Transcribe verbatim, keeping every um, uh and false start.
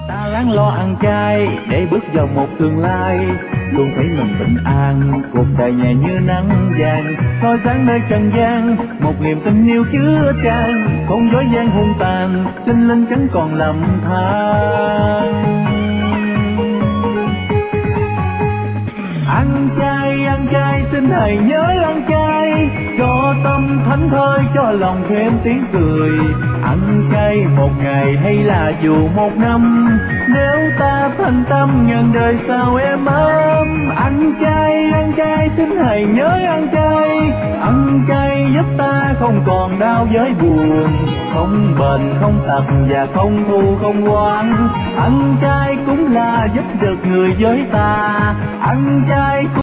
Ta lắng lo ăn chay để bước vào một tương lai, luôn thấy mình bình an, cuộc đời nhẹ như nắng vàng, soi sáng nơi trần gian, một niềm tin yêu chứa chan, không dối gian hung tàn, sinh linh chẳng còn lầm than. Ăn chay, ăn chay, xin hãy nhớ ăn chay, cho tâm thánh thơi, cho lòng thêm tiếng cười. Ăn chay một ngày hay là dù một năm, nếu ta thành tâm nhân đời sao êm ấm. Ăn chay, ăn chay, xin hãy nhớ ăn chay, ăn chay giúp ta không còn đau với buồn, không bệnh, không tật và không thù không oán. Ăn chay cũng là giúp được người với ta, ăn chay cũng